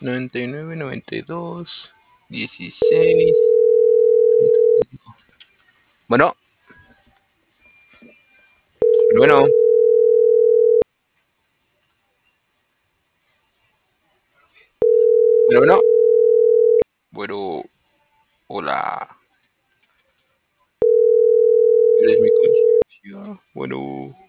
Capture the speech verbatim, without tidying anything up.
noventa y nueve, noventa y dos, dieciséis. Bueno, bueno, bueno, bueno. Bueno, hola. ¿Eres mi conciencia? Bueno.